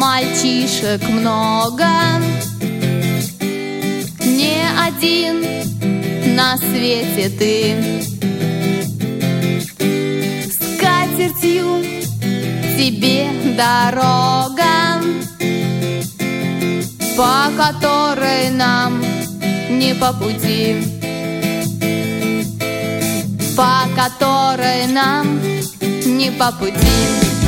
мальчишек много, не один на свете ты. Скатертью тебе дорога, по которой нам не по пути, по которой нам не по пути.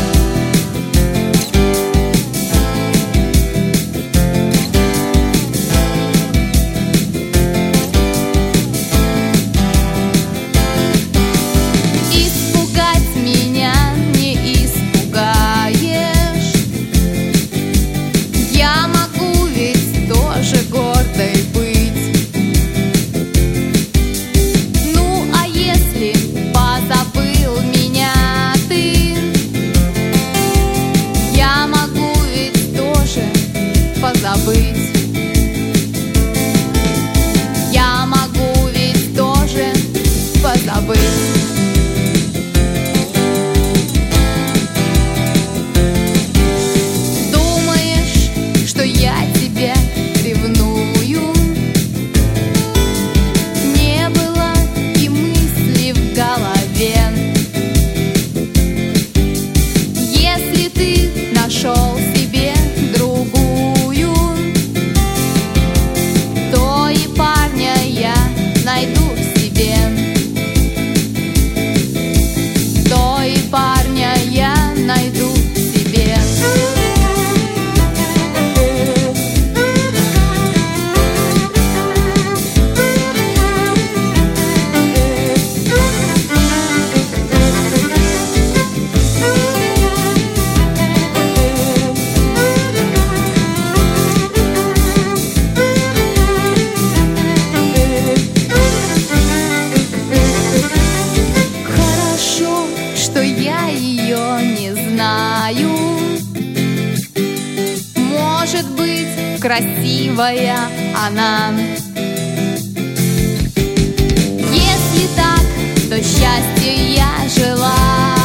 Испугать меня не испугаешь, я могу ведь тоже гордой быть. Ну, а если позабыл меня ты, я могу ведь тоже позабыть. Я могу ведь тоже позабыть. Я тебе ревную, не было и мысли в голове. Если ты нашел себе другую, то и парня я найду в себе, то и парня я найду в себе. Что я ее не знаю. Может быть, красивая она. Если так, то счастья я желаю.